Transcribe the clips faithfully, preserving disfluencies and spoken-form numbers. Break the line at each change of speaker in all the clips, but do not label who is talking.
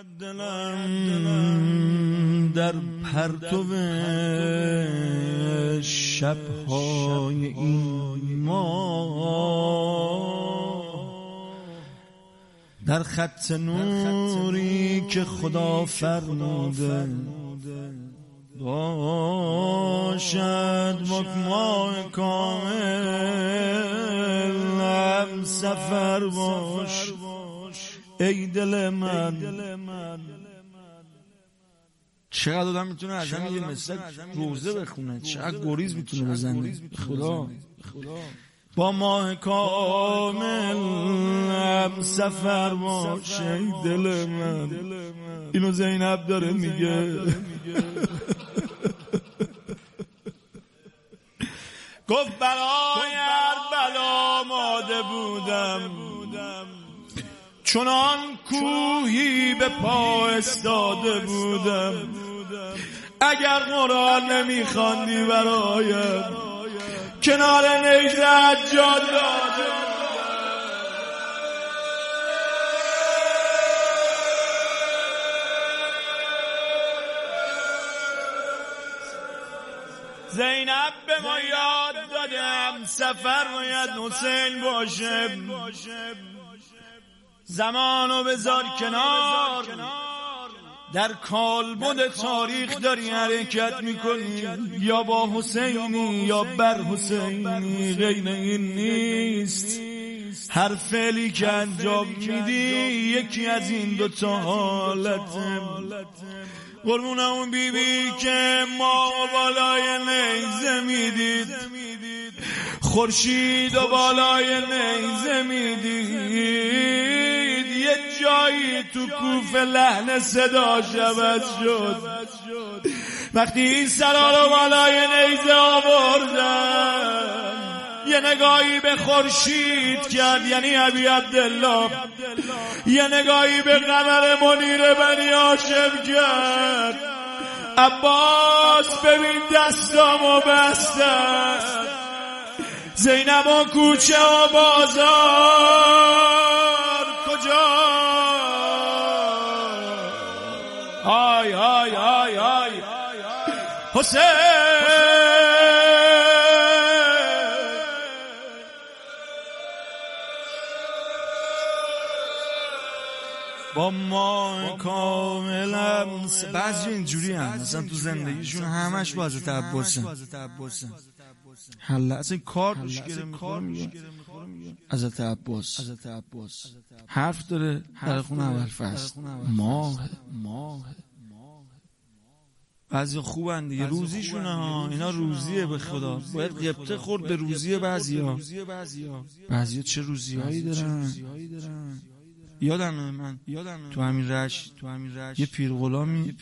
دلم در پرتو شب‌های این ماه، در خط نوری که خدا فرموده باشد ماه کامل، هم سفر باش ای دل من. چقدر آدم میتونه از همین یه مثل روزه بخونه، چقدر گریز میتونه بزنه خدا. با ماه کامل هم سفر باش ای دل من. اینو زینب داره میگه. گفت برای اربلا آماده بودم، چنان کوهی به پا استاده بودم. اگر قرآن نمیخواندی برایم کنار نیزه جان داده. زینب به ما یاد دادم سفر باید حسین باشه. زمانو بذار کنار، در کالبد تاریخ داری حرکت میکنی، یا با حسینی یا بر حسینی، غیر این نیست. هر فعلی که انجام میدی یکی از این دوتا حالته. قربون اون بی بی که ما بالای نیزه میدید، خورشید و بالای نیزه میدید، یه جایی تو کوفه لحن صدا شود شد. وقتی این سرا رو بالای نیزه آوردن، یه نگاهی به خورشید کرد، یعنی ابی عبدالله، یه نگاهی به قمر منیر بنی هاشم کرد. عباس ببین دستامو بستم، زینب و کوچه و بازار کجا؟ های های های های حسین. با ما کاملم. بعضی اینجوری هم مثلا تو زندگیشون همش با حضرت عباسن. حالا اصلا کار مشکل میخوره حضرت عباس حرف داره در خونه اول فصل ماه ماه بعضی خوبن دیگه، روزیشونه ها، اینا روزیه به خدا. باید غبطه خورد به روزی بعضیا. بعضیا چه روزیایی دارن. یادمه من تو همین رشت یه پیرغلامی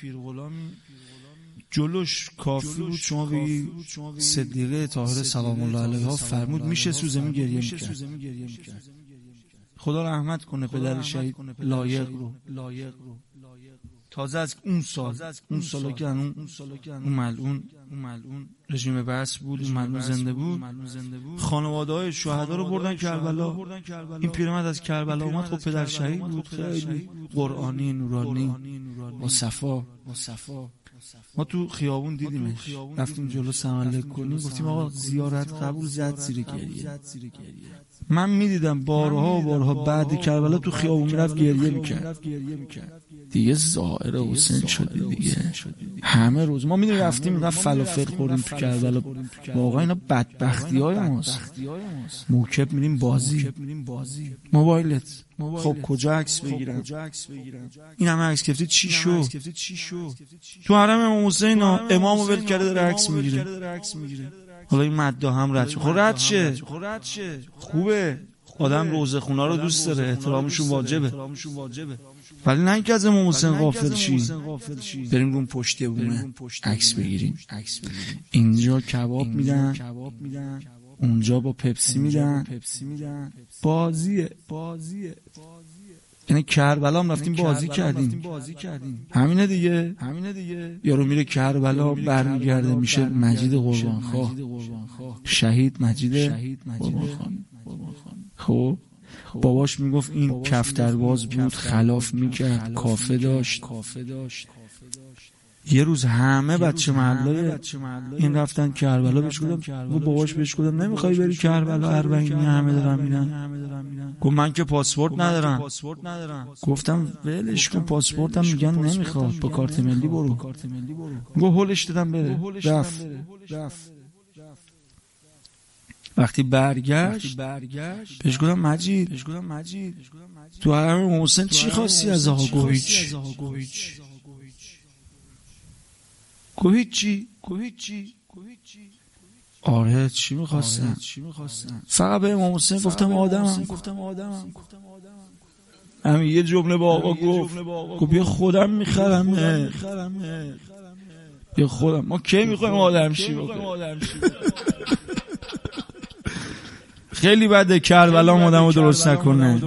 جلوش کافی بود شما بگی صدیقه طاهره سلام الله علیها فرمود میشه سو زمین گریه میکرد. خدا رحمت کنه پدر شهید لایق رو. تازه از اون سال اون سالا که اون ملعون رژیم بعث بود، اون ملعون زنده بود، خانواده های شهدا رو بردن کربلا. این پیرمرد از کربلا اومد، خب پدر شهید بود، خیلی قرآنی نورانی با صفا. ما تو خیابون دیدیمش، رفتیم جلو سلام علیک کنیم، گفتیم آقا زیارت قبول، زد زیر گریه. من میدیدم بارها و بارها بعد کربلا تو خیابون میرفت گریه میکرد. دیگه زائر حسین شدی دیگه همه روز. ما میدونیم رفتیم رفت فلافل خوردیم تو کربلا. واقعا اینا بدبختی های ماست. موکب میریم بازی، موبایلت خب کجا عکس بگیرم؟ این همه عکس گرفتی چی شو؟ تو حرم امام حسین امامو ول کرده داره عکس میگیره. حالا این مدده هم رد شه، خب رد شه، خوبه. آدم روزه خونا رو دوست داره، احترامشون واجبه، ولی نه اینکه از امام حسین غافل شی بریم روم پشتی بومه عکس بگیریم. اینجا کباب میدن، اونجا با پپسی میدن. بازیه. یعنی کربلا هم رفتیم بازی کردیم. همینه دیگه. یارو میره کربلا برمیگرده میشه مجید قربانخواه، شهید مجید قربانخواه. خب باباش میگفت این کفترباز بود، خلاف میکرد، کافه داشت. یه روز همه بچه محله این رفتن کربلا، بهش گفتم و باباش بهش گفتم نمیخوای بری کربلا؟ اربعینی همه دارن میرن. گفت من که پاسپورت ندارم. گفتم ولش کن، پاسپورتم میگن نمیخواد، با کارت ملی برو. گفت هولش دادم بره، رفت. وقتی برگشت بهش گفتم مجید تو حرم محسن چی خواستی از آقا؟ گفت هیچ. گفت هیچی؟ آره چی میخواستم؟ فقط به امام حسین گفتم آدمم. همین یه جمله با آقا گفت. گفت بیا خودم میخرم، بیا خودم. ما کی میخوایم آدم شی بکنیم؟ خیلی بده کربلا آدمو درست نکنه.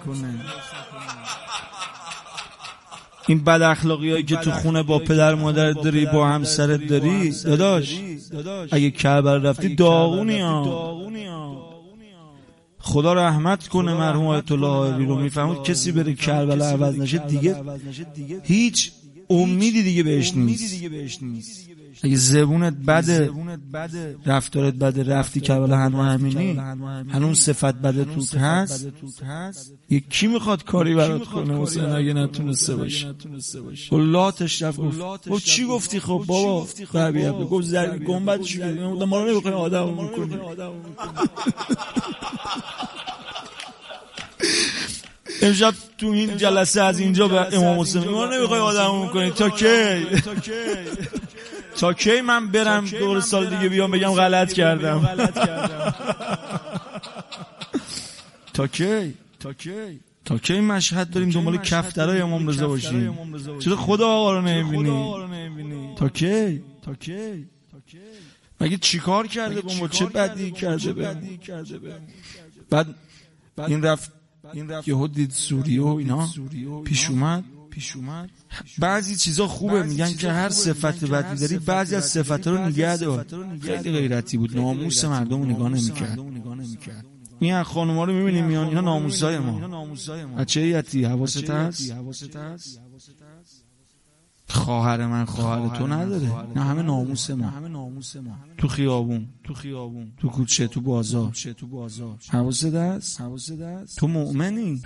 این بد اخلاقی هایی که تو خونه با پدر مادر داری، با همسرت داری، داداش اگه کربلا رفتی داغونی ها. خدا رحمت کنه مرحوم آیت الله حائری رو. میفهمید کسی بره کربلا عوض نشه دیگه هیچ امیدی دیگه بهش نیست. اگه زبونت بده، رفتارت بده، رفتی کربلا هنوز همینی، هنوز صفت بده توت هست، یکی میخواد کاری برات کنه حسین اگه نتونسته باشه. لاتش رفت گفت گفت چی گفتی؟ خب بابا ربیعه گفت زرگی گنبد چی گفتی؟ ما رو نمیخوایم آدم میکنی. امشب تو این جلسه از اینجا به امام حسین ما رو نمیخوای آدم میکنی تا کی؟ تا کی من برم دور سال دیگه بیام بگم غلط کردم؟ تا کی؟ تا کی مشهد داریم دنبال کفترای امام رضا باشیم؟ چرا خدا آقا رو نمیبینی؟ تا کی؟ مگه چیکار کرده با ما؟ چه بدی کرده به؟ بعد این رفت یهو دید سوریه و اینا پیش اومد. بعضی چیزا خوبه، میگن که هر صفت بدی داری بعضی از صفت رو نگه دار. خیلی غیرتی بود، ناموس مردم رو نگاه نمی‌کرد. این خانوما رو می‌بینیم میان، اینا ناموسای ما. بچه ایتی حواست هست؟ خواهر من خواهر تو نداره، نه همه ناموس ما. تو خیابون، تو کوچه، تو بازار، حواست هست؟ تو مؤمنی؟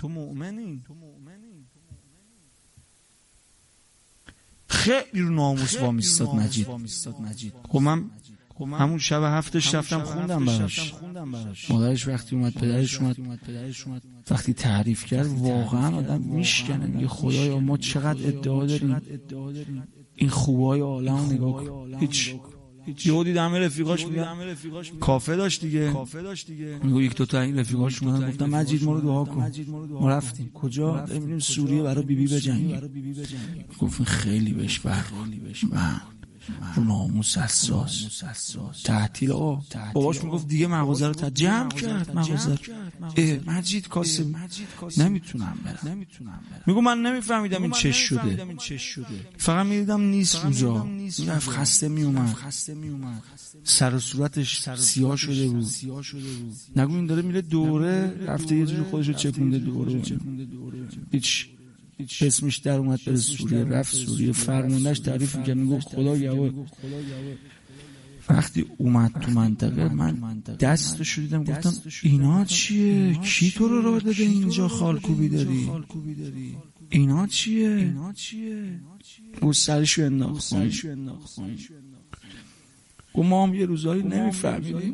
خیلی رو ناموس وامیستاد مجید. خب من همون شب هفتش رفتم خوندم براش. مادرش وقتی اومد، پدرش اومد، وقتی تعریف کرد واقعا آدم میشکنه، میگه خدایا ما چقدر ادعا داریم، این خوبای عالم نگاه کن. هیچ یهو دیدم رفیقاش میگن کافه داشت دیگه، میگه یک دو تا این رفیقاش اومدن گفتم مجید ما رو دعا کن. ما رفتیم کجا؟ داریم میریم سوریه برای بیبی بجنگیم. گفت خیلی بهش بر من رو ناموس حساس تعطیل. آه باباش میگفت دیگه مغازه رو جمع کرد. مغازه مجید کاسم نمیتونم برم. میگو من نمیفهمیدم این چش شده، فقط میدیدم نیست روزا میرفت خسته میومد، سر و صورتش سیاه شده بود. نگو این داره میره دوره، رفته یه جوری خودشو چپونده دوره. هیچ اسمش در اومد بره سوریه، رفت سوریه. فرماندهش تعریف میکرد، میگفت خدا گواه وقتی اومد تو منطقه من دستشو دیدم گفتم اینا چیه؟ کی تو رو راه داده اینجا خالکوبی داری؟ اینا چیه؟ گفت سرشو انداخت. گفت ما هم یه روزایی نمیفهمیدیم.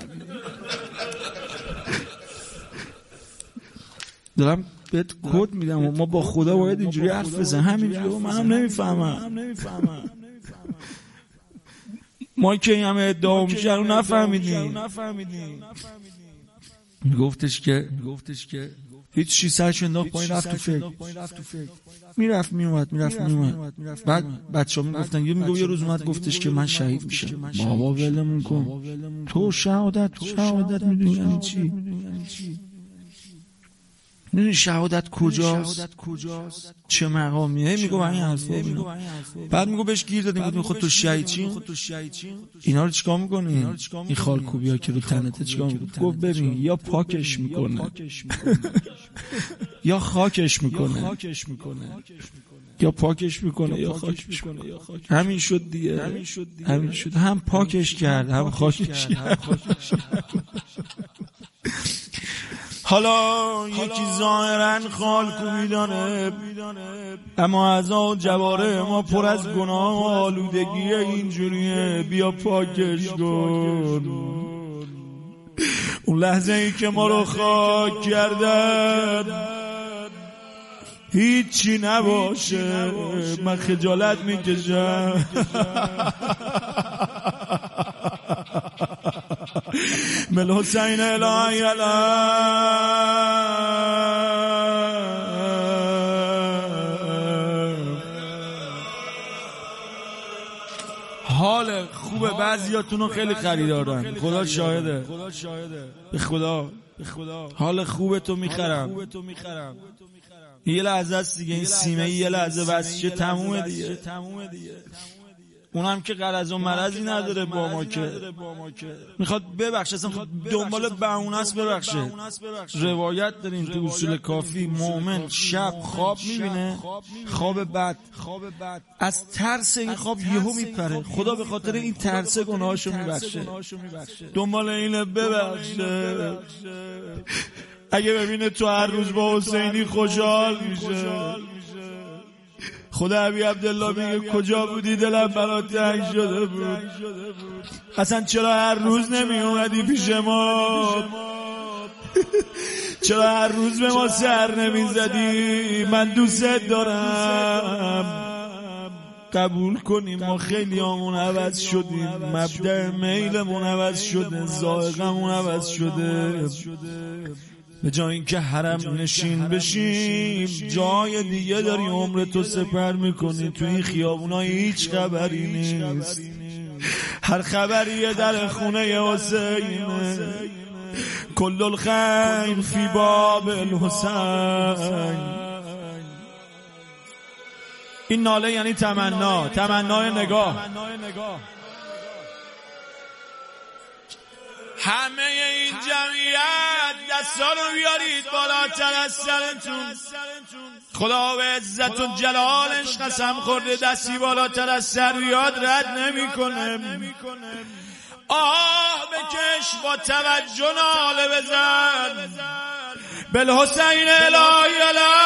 دارم بهت کد میدم و ما با خدا باید اینجوری حرف بزنیم. همینجوری منم نمیفهمم. ما که این همه ادعا میشه رو نفهمیدیم. گفتش که هیچ چیز سرش انداخت پایین، رفت تو فکر. میرفت میومد میرفت میومد. بعد بچه‌ها میگفتن یه میگه یه روز اومد گفتش که من شهید میشم. بابا ولمون کن، تو شهادت تو شهادت میدونی یعنی چی؟ میدونی شهادت کجاست؟ چه مقامیه؟ میگو این حرفا اینا. بعد میگو بهش گیر دادیم گفتیم خود تو شهید چی؟ اینا رو چیکار میکنی؟ این خالکوبیا که رو تنته چیکار میکنی؟ گفت ببین یا پاکش میکنه یا خاکش میکنه یا پاکش میکنه یا خاکش میکنه. همین شد دیگه، همین شد. هم پاکش کرد هم خاکش کرد. حالا یکی ظاهرا خالکوبی داره اما اعضا و جواره ما پر از گناه و آلودگی اینجوریه. بیا پاکش کن. اون لحظه ای که ما رو خاک کردن هیچی نباشه. من خجالت میکشم. مل حسین الهی حال خوبه. بعضیاتونو خیلی خریدار دارن، خدا شاهده. به خدا حال خوبه تو میخرم. یه لحظه است دیگه، این سیمه یه لحظه واسه تمومه دیگه. اونم که غرض و مرضی نداره با ما که میخواد ببخشه، اصلا دنبال بهونه است ببخشه. روایت داریم تو اصول کافی مومن شب خواب میبینه، خواب بد، از ترس این خواب یهو میپره. خدا به خاطر این ترس گناهاشو میبخشه. دنبال اینه ببخشه. اگه ببینه تو هر روز با حسینی خوشحال میشه. خدا ابی عبدالله میگه کجا بودی دلم برات تنگ شده بود. اصلا چرا هر روز نمی اومدی پیش ما؟ چرا هر روز به ما سر نمی زدی؟ من دوست دارم. قبول کنیم ما خیلی همون عوض شدیم، مبدأ میلمون عوض شده، ذائقمون عوض شده. به جای اینکه حرم نشین بشیم جای دیگه داری عمر تو سپر میکنی. تو این خیابونا هیچ خبری نیست. هر خبریه در خونه حسینه. کل الخیر فی باب الحسین. این ناله یعنی تمنا، تمنای نگاه. همه این جمعیت دستا رو بیارید بالاتر از سرتون. خدا به عزت و جلالش قسم خورده دستی بالاتر از سر بیاد رد نمی کنه. آه بکش، با توجه ناله بزن. بالحسین الهی الهی